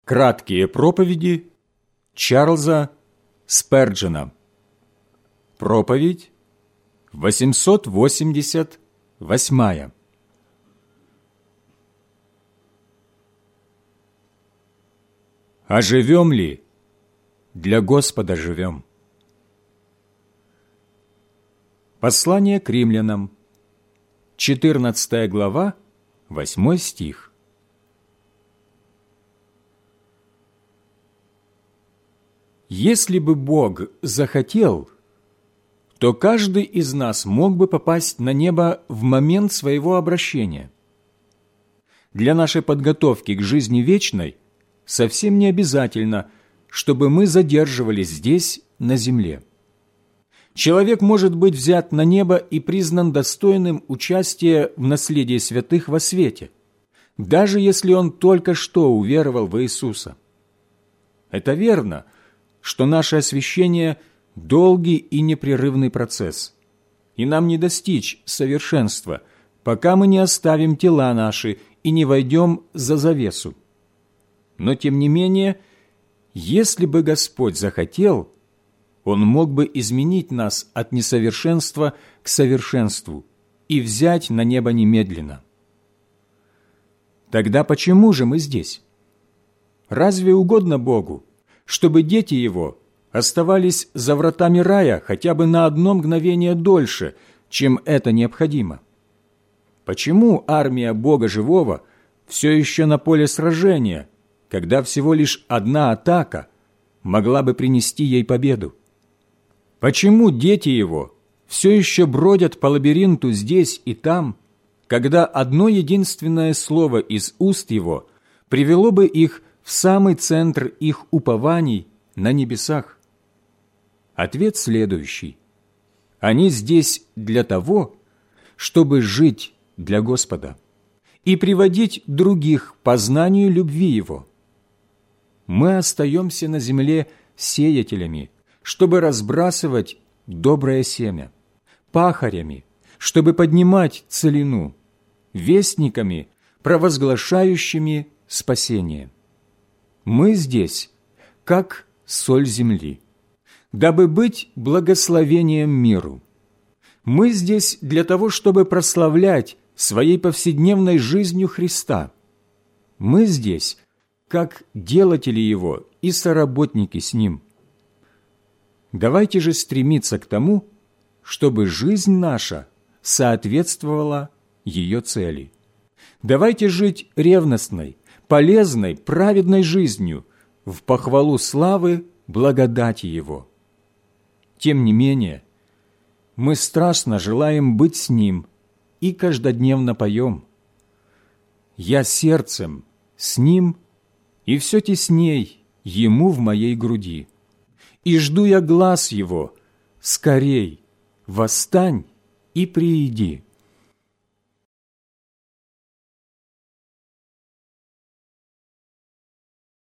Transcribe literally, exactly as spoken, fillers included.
Краткие проповеди Чарльза Сперджена. Проповедь восемьсот восемьдесят восьмая. А живем ли? Для Господа живем. Послание к римлянам, четырнадцатая глава, восьмой стих. Если бы Бог захотел, то каждый из нас мог бы попасть на небо в момент своего обращения. Для нашей подготовки к жизни вечной совсем не обязательно, чтобы мы задерживались здесь, на земле. Человек может быть взят на небо и признан достойным участия в наследии святых во свете, даже если он только что уверовал в Иисуса. Это верно, что наше освящение – долгий и непрерывный процесс, и нам не достичь совершенства, пока мы не оставим тела наши и не войдем за завесу. Но, тем не менее, если бы Господь захотел, Он мог бы изменить нас от несовершенства к совершенству и взять на небо немедленно. Тогда почему же мы здесь? Разве угодно Богу, чтобы дети Его оставались за вратами рая хотя бы на одно мгновение дольше, чем это необходимо? Почему армия Бога Живого все еще на поле сражения, когда всего лишь одна атака могла бы принести ей победу? Почему дети Его все еще бродят по лабиринту здесь и там, когда одно единственное слово из уст Его привело бы их в самый центр их упований на небесах? Ответ следующий. Они здесь для того, чтобы жить для Господа и приводить других к познанию любви Его. Мы остаемся на земле сеятелями, чтобы разбрасывать доброе семя, пахарями, чтобы поднимать целину, вестниками, провозглашающими спасение. Мы здесь, как соль земли, дабы быть благословением миру. Мы здесь для того, чтобы прославлять своей повседневной жизнью Христа. Мы здесь, как делатели Его и соработники с Ним. Давайте же стремиться к тому, чтобы жизнь наша соответствовала ее цели. Давайте жить ревностной, полезной, праведной жизнью в похвалу славы благодати Его. Тем не менее, мы страстно желаем быть с Ним и каждодневно поем: «Я сердцем с Ним, и все тесней Ему в моей груди, и жду я глаз Его, скорей, восстань и прииди».